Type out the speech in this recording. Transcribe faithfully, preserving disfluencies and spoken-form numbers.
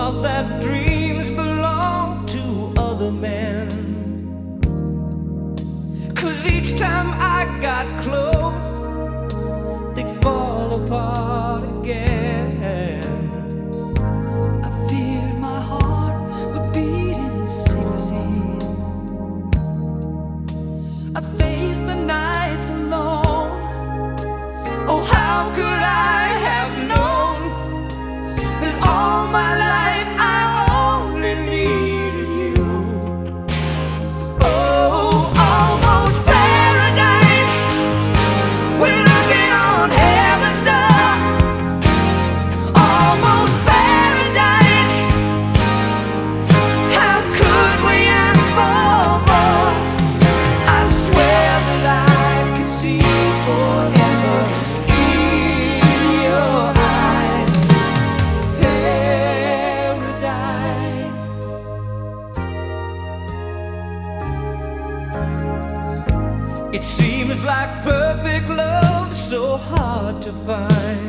thought that dreams belonged to other men. 'Cause each time I got close, they'd fall apart again. I feared my heart would beat in secrecy. I faced the nights alone. Oh, how could I have known that all my life I only needed you? Oh, almost paradise. We're looking on heaven's door. Almost paradise. How could we ask for more? I swear that I could see forever in your eyes. Paradise. It seems like perfect love so hard to find.